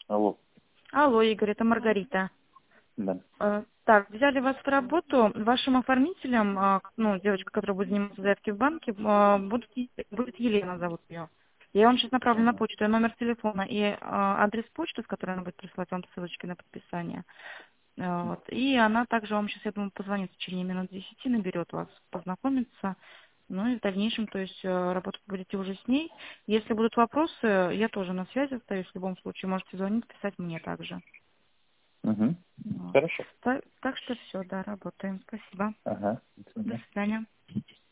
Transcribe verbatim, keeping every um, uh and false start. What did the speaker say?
Алло, Алло, Игорь, это Маргарита. да. Э, Так, взяли вас в работу. Вашим оформителем, а, ну, девочка, которая будет заниматься заявки в банке, а, будет, Е- будет Елена, зовут ее. Я вам сейчас направлю на Ага. почту её номер телефона и а, адрес почты, с которой она будет присылать вам ссылочки на подписание. Э, Вот. И она также вам сейчас, я думаю, позвонит в течение минут десяти, наберет вас, познакомиться. Ну и в дальнейшем, то есть э, работать будете уже с ней. Если будут вопросы, я тоже на связи остаюсь. В любом случае можете звонить, писать мне также. Угу. Вот. Хорошо. Так, так что все, да, работаем. Спасибо. Ага. До До свидания. свидания.